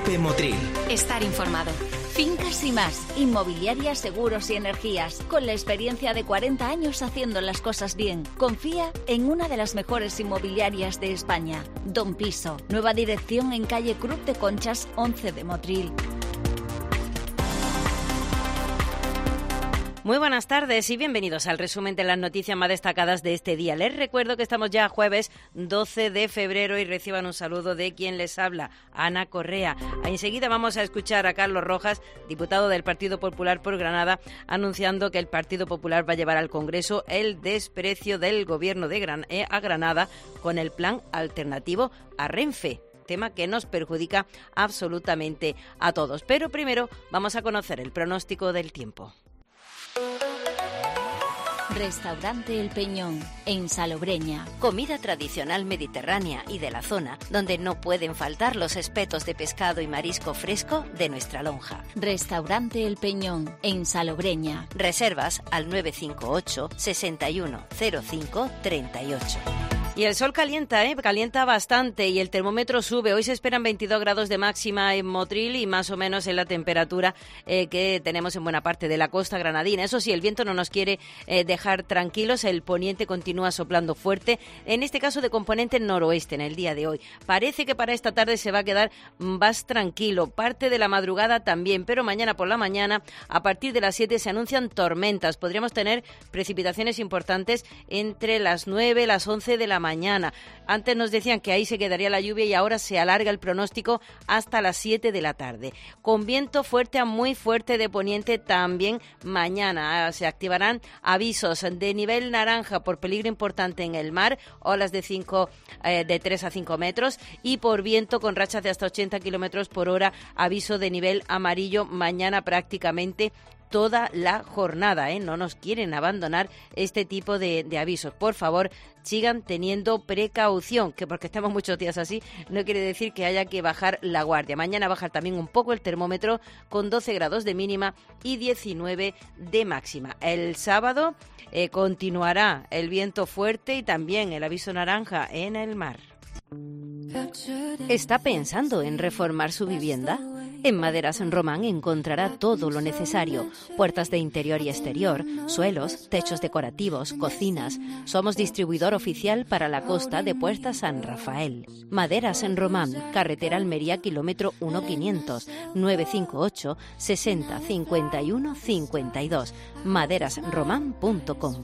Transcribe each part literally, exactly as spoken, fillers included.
Cope Motril. Estar informado. Fincas y más, inmobiliarias, seguros y energías. Con la experiencia de cuarenta años haciendo las cosas bien. Confía en una de las mejores inmobiliarias de España. Don Piso. Nueva dirección en calle Cruz de Conchas, once de Motril. Muy buenas tardes y bienvenidos al resumen de las noticias más destacadas de este día. Les recuerdo que estamos ya jueves doce de febrero y reciban un saludo de quien les habla, Ana Correa. Enseguida vamos a escuchar a Carlos Rojas, diputado del Partido Popular por Granada, anunciando que el Partido Popular va a llevar al Congreso el desprecio del Gobierno de Gran- eh, a Granada con el plan alternativo a Renfe. Tema que nos perjudica absolutamente a todos. Pero primero vamos a conocer el pronóstico del tiempo. Restaurante El Peñón, en Salobreña. Comida tradicional mediterránea y de la zona, donde no pueden faltar los espetos de pescado y marisco fresco de nuestra lonja. Restaurante El Peñón, en Salobreña. Reservas al nueve cinco ocho, seis uno cero cinco, tres ocho. Y el sol calienta, ¿eh? Calienta bastante y el termómetro sube. Hoy se esperan veintidós grados de máxima en Motril y más o menos en la temperatura eh, que tenemos en buena parte de la costa granadina. Eso sí, el viento no nos quiere eh, dejar tranquilos. El poniente continúa soplando fuerte, en este caso de componente noroeste en el día de hoy. Parece que para esta tarde se va a quedar más tranquilo. Parte de la madrugada también, pero mañana por la mañana, a partir de las siete, se anuncian tormentas. Podríamos tener precipitaciones importantes entre las nueve y las once de la mañana. Mañana. Antes nos decían que ahí se quedaría la lluvia y ahora se alarga el pronóstico hasta las siete de la tarde. Con viento fuerte a muy fuerte de poniente también mañana. Se activarán avisos de nivel naranja por peligro importante en el mar, olas de, cinco, eh, de tres a cinco metros y por viento con rachas de hasta ochenta kilómetros por hora, aviso de nivel amarillo mañana prácticamente toda la jornada, ¿eh? No nos quieren abandonar este tipo de, de avisos. Por favor, sigan teniendo precaución, que porque estamos muchos días así, no quiere decir que haya que bajar la guardia. Mañana baja también un poco el termómetro con doce grados de mínima y diecinueve de máxima. El sábado eh, continuará el viento fuerte y también el aviso naranja en el mar. ¿Está pensando en reformar su vivienda? En Maderas Román encontrará todo lo necesario. Puertas de interior y exterior, suelos, techos decorativos, cocinas. Somos distribuidor oficial para la costa de Puerta San Rafael. Maderas Román, carretera Almería, kilómetro uno quinientos, nueve cinco ocho, sesenta, cincuenta y uno, cincuenta y dos. maderas román punto com.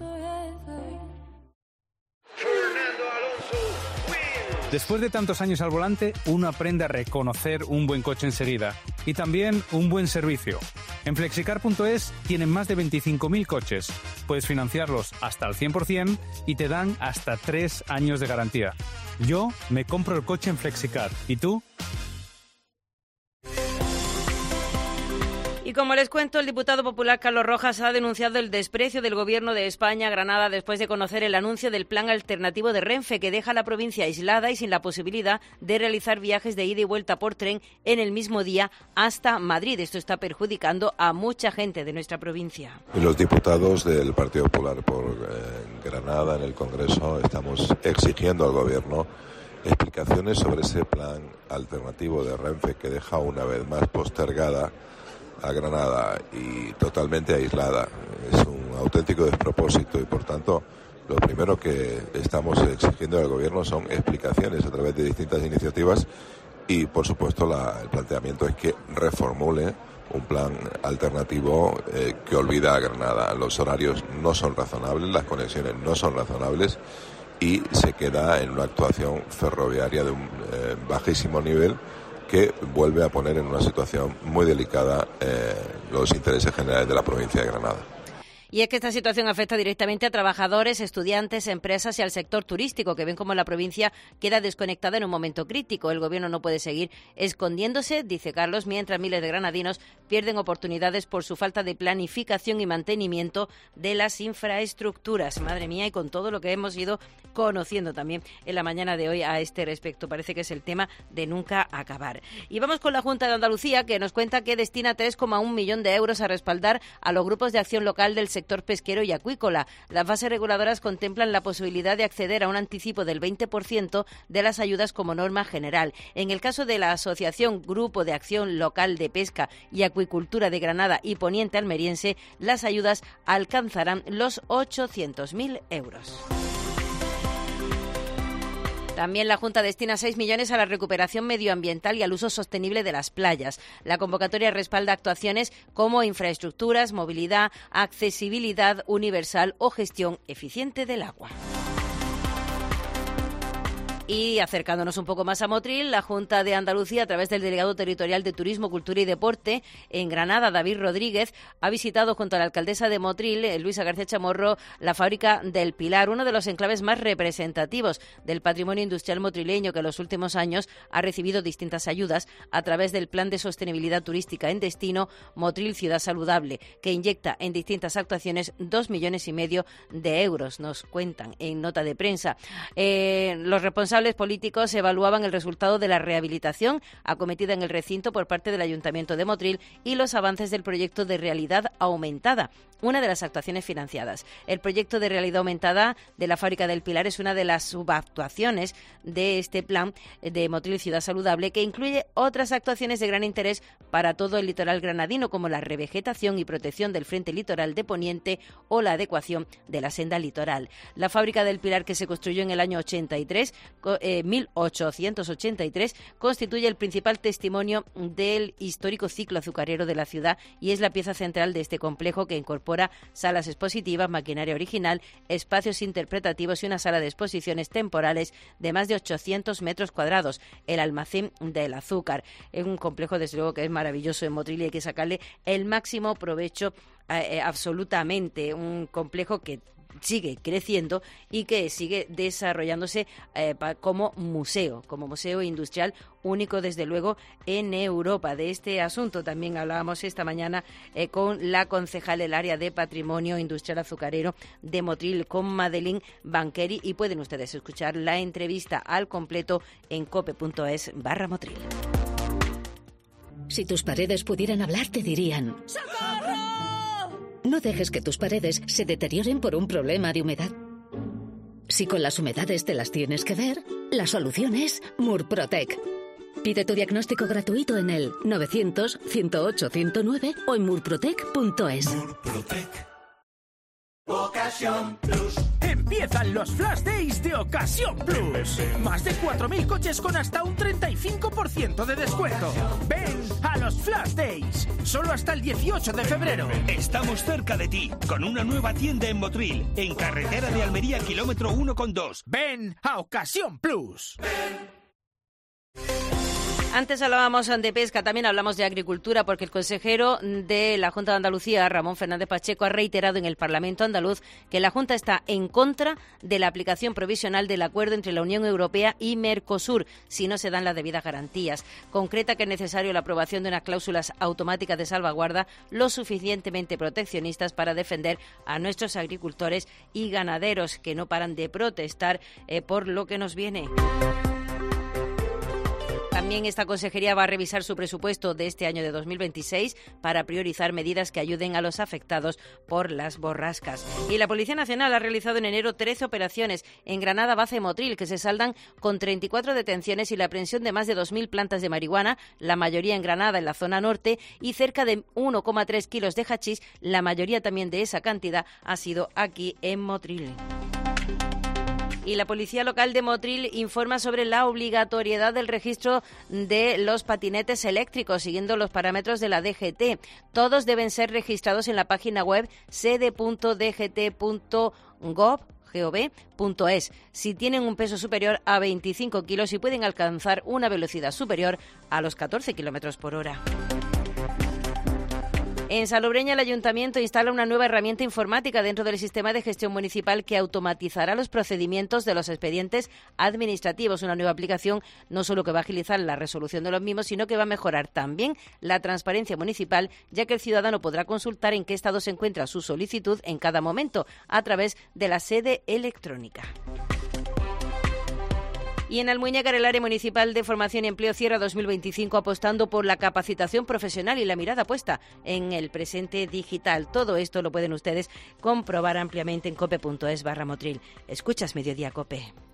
Después de tantos años al volante, uno aprende a reconocer un buen coche enseguida y también un buen servicio. En flexicar punto es tienen más de veinticinco mil coches. Puedes financiarlos hasta al cien por ciento y te dan hasta tres años de garantía. Yo me compro el coche en Flexicar. ¿Y tú? Y como les cuento, el diputado popular Carlos Rojas ha denunciado el desprecio del Gobierno de España a Granada después de conocer el anuncio del plan alternativo de Renfe, que deja a la provincia aislada y sin la posibilidad de realizar viajes de ida y vuelta por tren en el mismo día hasta Madrid. Esto está perjudicando a mucha gente de nuestra provincia. Los diputados del Partido Popular por eh, Granada en el Congreso estamos exigiendo al Gobierno explicaciones sobre ese plan alternativo de Renfe que deja una vez más postergada a Granada y totalmente aislada. Es un auténtico despropósito y, por tanto, lo primero que estamos exigiendo al Gobierno son explicaciones a través de distintas iniciativas y, por supuesto, la, el planteamiento es que reformule un plan alternativo eh, que olvida a Granada. Los horarios no son razonables, las conexiones no son razonables y se queda en una actuación ferroviaria de un eh, bajísimo nivel que vuelve a poner en una situación muy delicada eh, los intereses generales de la provincia de Granada. Y es que esta situación afecta directamente a trabajadores, estudiantes, empresas y al sector turístico, que ven cómo la provincia queda desconectada en un momento crítico. El Gobierno no puede seguir escondiéndose, dice Carlos, mientras miles de granadinos pierden oportunidades por su falta de planificación y mantenimiento de las infraestructuras. Madre mía, y con todo lo que hemos ido conociendo también en la mañana de hoy a este respecto. Parece que es el tema de nunca acabar. Y vamos con la Junta de Andalucía, que nos cuenta que destina tres coma uno millón de euros a respaldar a los grupos de acción local del sector sector pesquero y acuícola. Las bases reguladoras contemplan la posibilidad de acceder a un anticipo del veinte por ciento de las ayudas como norma general. En el caso de la Asociación Grupo de Acción Local de Pesca y Acuicultura de Granada y Poniente Almeriense, las ayudas alcanzarán los ochocientos mil euros. También la Junta destina seis millones a la recuperación medioambiental y al uso sostenible de las playas. La convocatoria respalda actuaciones como infraestructuras, movilidad, accesibilidad universal o gestión eficiente del agua. Y acercándonos un poco más a Motril, la Junta de Andalucía, a través del Delegado Territorial de Turismo, Cultura y Deporte en Granada, David Rodríguez, ha visitado junto a la alcaldesa de Motril, Luisa García Chamorro, la fábrica del Pilar, uno de los enclaves más representativos del patrimonio industrial motrileño, que en los últimos años ha recibido distintas ayudas a través del Plan de Sostenibilidad Turística en Destino Motril Ciudad Saludable, que inyecta en distintas actuaciones dos millones y medio de euros, nos cuentan en nota de prensa. Eh, los responsables Los políticos evaluaban el resultado de la rehabilitación acometida en el recinto por parte del Ayuntamiento de Motril y los avances del proyecto de realidad aumentada, una de las actuaciones financiadas. El proyecto de realidad aumentada de la Fábrica del Pilar es una de las subactuaciones de este plan de Motril Ciudad Saludable, que incluye otras actuaciones de gran interés para todo el litoral granadino, como la revegetación y protección del frente litoral de Poniente o la adecuación de la senda litoral. La Fábrica del Pilar, que se construyó en el año ochenta y tres, Eh, mil ochocientos ochenta y tres, constituye el principal testimonio del histórico ciclo azucarero de la ciudad y es la pieza central de este complejo, que incorpora salas expositivas, maquinaria original, espacios interpretativos y una sala de exposiciones temporales de más de ochocientos metros cuadrados, el almacén del azúcar. Es un complejo, desde luego, que es maravilloso en Motril y hay que sacarle el máximo provecho eh, absolutamente. Un complejo que sigue creciendo y que sigue desarrollándose eh, pa, como museo, como museo industrial único, desde luego, en Europa. De este asunto también hablábamos esta mañana eh, con la concejal del área de Patrimonio Industrial Azucarero de Motril, con Madeline Banqueri, y pueden ustedes escuchar la entrevista al completo en cope.es barra Motril. Si tus paredes pudieran hablar, te dirían: ¡socorro! No dejes que tus paredes se deterioren por un problema de humedad. Si con las humedades te las tienes que ver, la solución es Murprotec. Pide tu diagnóstico gratuito en el novecientos, ciento ocho, ciento nueve o en murprotec punto es. Murprotec. Ocasión Plus. Empiezan los Flash Days de Ocasión Plus. Más de cuatro mil coches con hasta un treinta y cinco por ciento de descuento. Ven a los Flash Days. Solo hasta el dieciocho de febrero. Estamos cerca de ti, con una nueva tienda en Motril, en carretera de Almería, kilómetro uno coma dos. Ven a Ocasión Plus. Antes hablábamos de pesca, también hablamos de agricultura, porque el consejero de la Junta de Andalucía, Ramón Fernández Pacheco, ha reiterado en el Parlamento andaluz que la Junta está en contra de la aplicación provisional del acuerdo entre la Unión Europea y Mercosur, si no se dan las debidas garantías. Concreta que es necesario la aprobación de unas cláusulas automáticas de salvaguarda lo suficientemente proteccionistas para defender a nuestros agricultores y ganaderos, que no paran de protestar eh, por lo que nos viene. También esta consejería va a revisar su presupuesto de este año de dos mil veintiséis para priorizar medidas que ayuden a los afectados por las borrascas. Y la Policía Nacional ha realizado en enero trece operaciones en Granada, Baza y Motril, que se saldan con treinta y cuatro detenciones y la aprehensión de más de dos mil plantas de marihuana, la mayoría en Granada, en la zona norte, y cerca de uno coma tres kilos de hachís. La mayoría también de esa cantidad ha sido aquí en Motril. Y la Policía Local de Motril informa sobre la obligatoriedad del registro de los patinetes eléctricos, siguiendo los parámetros de la D G T. Todos deben ser registrados en la página web sede punto d g t punto gov punto es. Si tienen un peso superior a veinticinco kilos y pueden alcanzar una velocidad superior a los catorce kilómetros por hora. En Salobreña, el Ayuntamiento instala una nueva herramienta informática dentro del sistema de gestión municipal que automatizará los procedimientos de los expedientes administrativos. Una nueva aplicación no solo que va a agilizar la resolución de los mismos, sino que va a mejorar también la transparencia municipal, ya que el ciudadano podrá consultar en qué estado se encuentra su solicitud en cada momento a través de la sede electrónica. Y en Almuñécar, el área municipal de formación y empleo cierra dos mil veinticinco apostando por la capacitación profesional y la mirada puesta en el presente digital. Todo esto lo pueden ustedes comprobar ampliamente en cope punto es barra Motril. Escuchas Mediodía Cope.